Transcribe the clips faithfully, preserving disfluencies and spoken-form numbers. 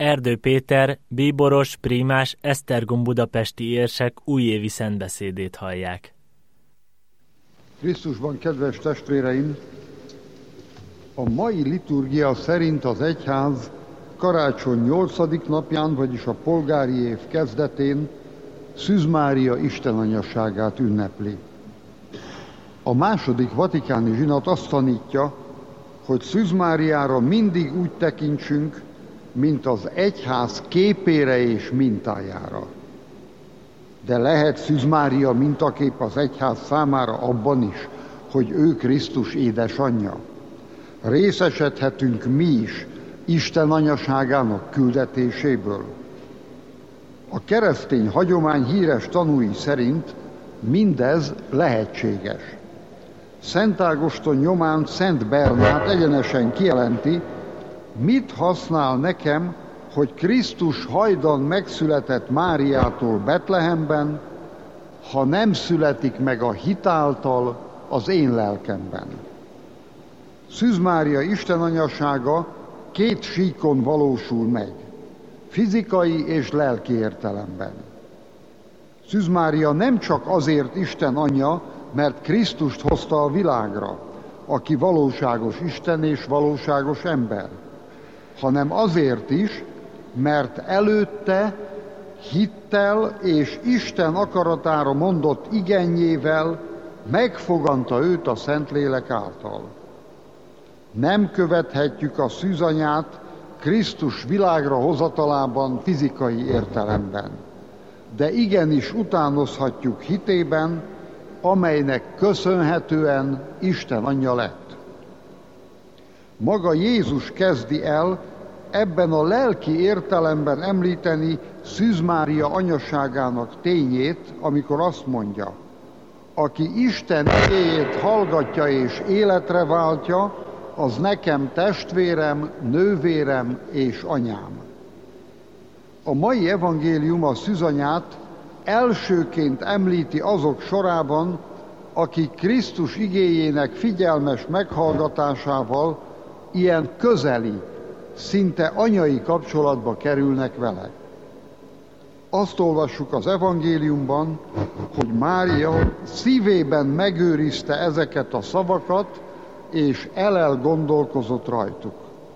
Erdő Péter, bíboros, prímás, Esztergom budapesti érsek újévi szentbeszédét hallják. Krisztusban, kedves testvéreim! A mai liturgia szerint az egyház karácsony nyolcadik napján, vagyis a polgári év kezdetén Szűz Mária istenanyaságát ünnepli. A második vatikáni zsinat azt tanítja, hogy Szűz Máriára mindig úgy tekintsünk, mint az egyház képére és mintájára. De lehet Szűz Mária mintakép az egyház számára abban is, hogy ő Krisztus édesanyja. Részesedhetünk mi is Isten anyaságának küldetéséből. A keresztény hagyomány híres tanúi szerint mindez lehetséges. Szent Ágoston nyomán Szent Bernát egyenesen kijelenti, mit használ nekem, hogy Krisztus hajdan megszületett Máriától Betlehemben, ha nem születik meg a hit által az én lelkemben. Szűz Mária istenanyasága két síkon valósul meg, fizikai és lelki értelemben. Szűz Mária nem csak azért Isten anyja, mert Krisztust hozta a világra, aki valóságos Isten és valóságos ember, hanem azért is, mert előtte hittel és Isten akaratára mondott igenjével megfoganta őt a Szentlélek által. Nem követhetjük a szűzanyát Krisztus világra hozatalában fizikai értelemben, de igenis utánozhatjuk hitében, amelynek köszönhetően Isten anyja lett. Maga Jézus kezdi el ebben a lelki értelemben említeni Szűz Mária anyaságának tényét, amikor azt mondja, aki Isten igéjét hallgatja és életre váltja, az nekem testvérem, nővérem és anyám. A mai evangélium a szűzanyát elsőként említi azok sorában, akik Krisztus igéjének figyelmes meghallgatásával ilyen közeli, szinte anyai kapcsolatba kerülnek vele. Azt olvassuk az evangéliumban, hogy Mária szívében megőrizte ezeket a szavakat, és elel gondolkozott rajtuk.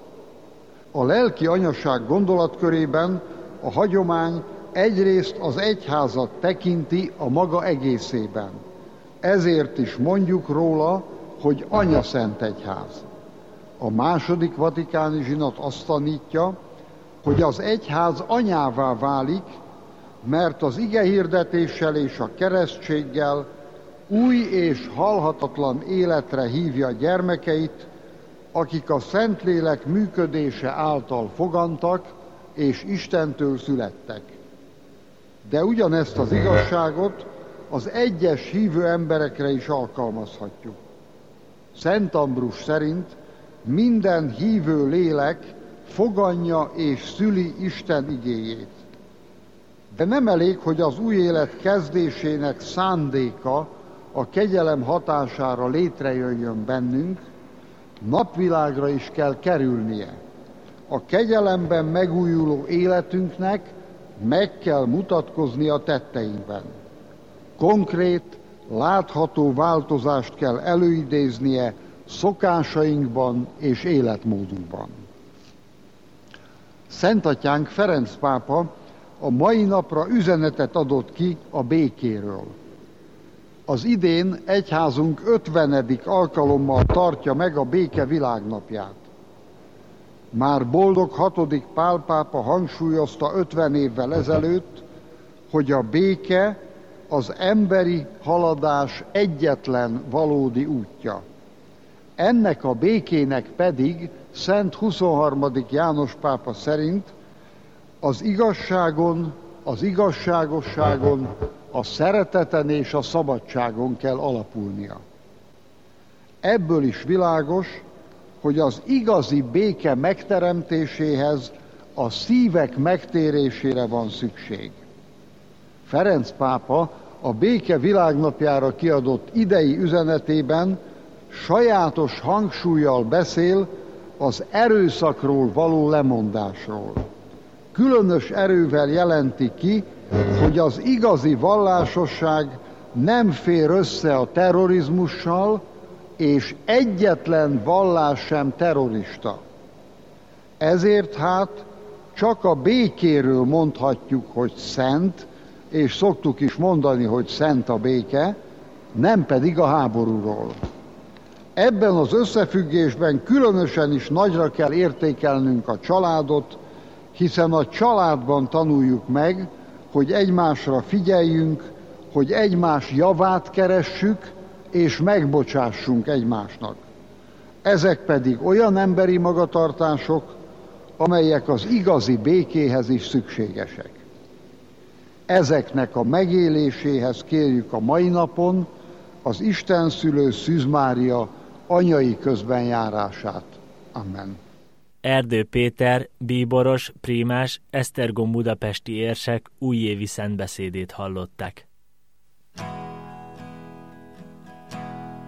A lelki anyaság gondolatkörében a hagyomány egyrészt az egyházat tekinti a maga egészében. Ezért is mondjuk róla, hogy anyaszent egyház. A második vatikáni zsinat azt tanítja, hogy az egyház anyává válik, mert az igehirdetéssel és a keresztséggel új és halhatatlan életre hívja gyermekeit, akik a Szentlélek működése által fogantak és Istentől születtek. De ugyanezt az igazságot az egyes hívő emberekre is alkalmazhatjuk. Szent Ambrus szerint minden hívő lélek fogadja és szüli Isten igéjét. De nem elég, hogy az új élet kezdésének szándéka a kegyelem hatására létrejöjjön bennünk, napvilágra is kell kerülnie. A kegyelemben megújuló életünknek meg kell mutatkozni a tetteinkben. Konkrét, látható változást kell előidéznie szokásainkban és életmódunkban. Szentatyánk Ferenc pápa a mai napra üzenetet adott ki a békéről. Az idén egyházunk ötvenedik alkalommal tartja meg a béke világnapját. Már boldog hatodik Pál pápa hangsúlyozta ötven évvel ezelőtt, hogy a béke az emberi haladás egyetlen valódi útja. Ennek a békének pedig Szent huszonharmadik János pápa szerint az igazságon, az igazságosságon, a szereteten és a szabadságon kell alapulnia. Ebből is világos, hogy az igazi béke megteremtéséhez a szívek megtérésére van szükség. Ferenc pápa a béke világnapjára kiadott idei üzenetében sajátos hangsúllyal beszél az erőszakról való lemondásról. különös erővel jelenti ki, hogy az igazi vallásosság nem fér össze a terrorizmussal, és egyetlen vallás sem terrorista. Ezért hát csak a békéről mondhatjuk, hogy szent, és szoktuk is mondani, hogy szent a béke, nem pedig a háborúról. Ebben az összefüggésben különösen is nagyra kell értékelnünk a családot, hiszen a családban tanuljuk meg, hogy egymásra figyeljünk, hogy egymás javát keressük, és megbocsássunk egymásnak. Ezek pedig olyan emberi magatartások, amelyek az igazi békéhez is szükségesek. Ezeknek a megéléséhez kérjük a mai napon az Istenszülő Szűz Mária anyai közbenjárását. Amen. Erdő Péter, bíboros, prímás, Esztergom budapesti érsek újévi szentbeszédét hallották.